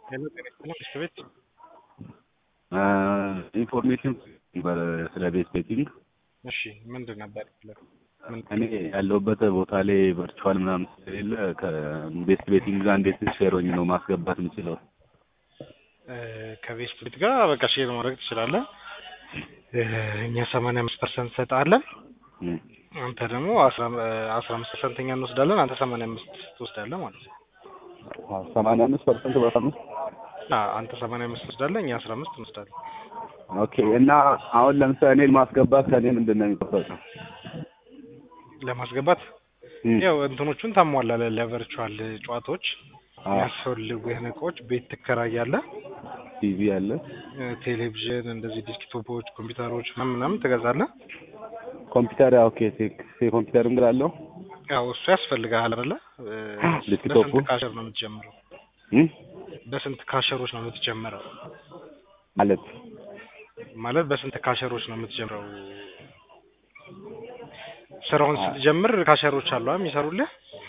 Hello, ¿tienes una Elizabeth? ኢንፎርሜሽን ስለ ቤት ቤቲንግ እሺ ምንድን ነበር? እኔ ያለሁበት ቦታ ላይ ቨርቹዋል ምናምን ስለሌለ ከቤት ቤቲንግ ጋር እንዴት ሼር ሆኜ ነው ማስገባት የምችለው? ከቤት ቤት ጋር በቃ ሼር ማድረግ ትችላለህ። እኛ 85% እንሰጣለን። አንተ ደግሞ 15% እኛ እንወስዳለን። አንተ 85 ትወስዳለህ ማለት ነው። 85% በ5 አንተ 85 ትወስዳለህ፣ እኛ 15 እንወስዳለን። ኦኬ። እና አሁን ለምሳሌ እኔ ማስገባት ከኔ ምንድን ነው የሚጠበቀው? ለማስገባት ያው እንትኖቹን ታሟላለህ። ለቨርቹዋል ጨዋታዎች የሚያስፈልጉህን እቃዎች ቤት ትከራያለህ። ቲቪ አለ፣ ቴሌቪዥን፣ እንደዚህ ዲስክቶፖች፣ ኮምፒውተሮች ምናምን ትገዛለህ። ኮምፒውተር ኦኬ። ኮምፒውተርም ግላለው ያው እሱ ያስፈልጋል አይደለ? ዲስክቶፑ በስንት ካሸር ነው የምትጀምረው? በስንት ካሸሮች ነው የምትጀምረው? ማለት በስንት ካሸሮች ነው የምትጀምረው? ስራውን ስትጀምር ካሸሮች አሉ የሚሰሩልህ?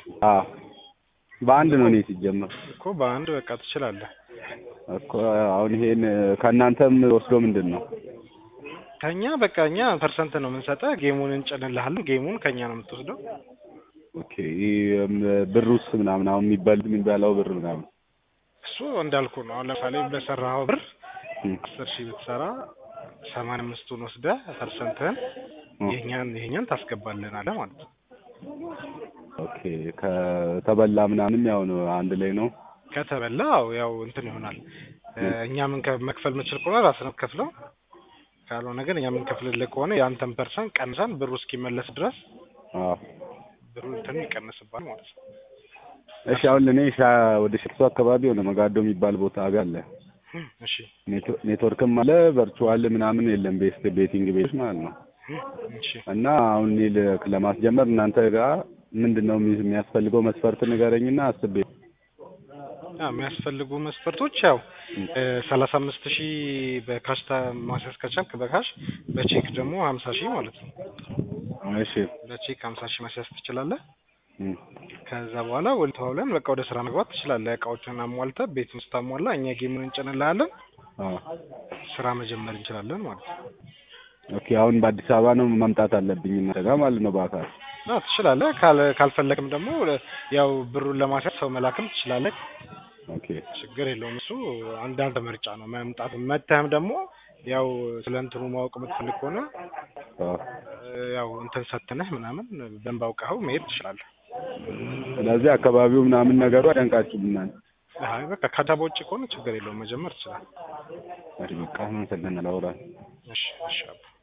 በአንድ ነው ሲጀምር እኮ በአንድ በቃ ትችላለህ እኮ። አሁን ይሄን ከእናንተም ወስዶ ምንድን ነው? ከኛ በቃ እኛ ፐርሰንት ነው የምንሰጠው። ጌሙን እንጭንልሃለን። ጌሙን ከኛ ነው የምትወስደው። ኦኬ። ብሩስ ምናምን አሁን የሚባለው ብር ምናምን እሱ እንዳልኩ ነው። አሁን ለምሳሌ በሰራኸው ብር 10,000 ብትሰራ 85ቱን ወስደህ ፐርሰንትህን ይሄኛን ታስገባልናለህ ማለት ነው። ኦኬ። ከተበላ ምናምን ያው ነው አንድ ላይ ነው። ከተበላ ያው እንትን ይሆናል። እኛ ምን መክፈል የምችል ከሆነ ራስህ ነው ከፍለው። ካልሆነ ግን እኛ ምን ከፍልልህ ከሆነ ያንተን ፐርሰንት ቀንሰን ብሩ እስኪመለስ ድረስ ብሩ እንትን ይቀንስባል ማለት ነው። እሺ። አሁን እኔ ወደ ሸክሱ አካባቢ ሆነ መጋዶ የሚባል ቦታ አለ። እሺ። ኔትወርክም አለ፣ ቨርቹዋል ምናምን የለም። ቤቲንግ ቤት ማለት ነው። እሺ። እና አሁን እኔ ለማስጀመር እናንተ ጋር ምንድነው የሚያስፈልገው መስፈርት ንገረኝና አስቤ። የሚያስፈልጉ መስፈርቶች ያው 35,000 በካሽ ማስያዝ ከቻልክ በካሽ፣ በቼክ ደግሞ 50,000 ማለት ነው። እሺ። በቼክ 50,000 ማስያዝ ትችላለህ። ከዛ በኋላ ወልተውለን በቃ ወደ ስራ መግባት ትችላለህ። እቃዎችን አሟልተህ ቤቱን ስታሟላ እኛ ጌሙን እንጭንልሃለን። ስራ መጀመር እንችላለን ማለት ነው። ኦኬ። አሁን በአዲስ አበባ ነው መምጣት አለብኝ እናንተ ጋር ማለት ነው በአካል? ትችላለህ። ካልፈለክም ደግሞ ያው ብሩን ለማስያዝ ሰው መላክም ትችላለህ። ኦኬ። ችግር የለውም። እሱ አንዳንድ ምርጫ ነው። መምጣት መተህም ደግሞ ያው ስለ እንትኑ ማወቅ የምትፈልግ ከሆነ ያው እንትን ሰትነህ ምናምን በደንብ አውቀኸው መሄድ ትችላለህ። ስለዚህ አካባቢው ምናምን ነገሩ አደንቃችሁም እናንተ? በቃ ከአዳማ ውጭ ከሆነ ችግር የለውም፣ መጀመር ትችላለህ። በቃ ምን ሰለና ላውራ። እሺ።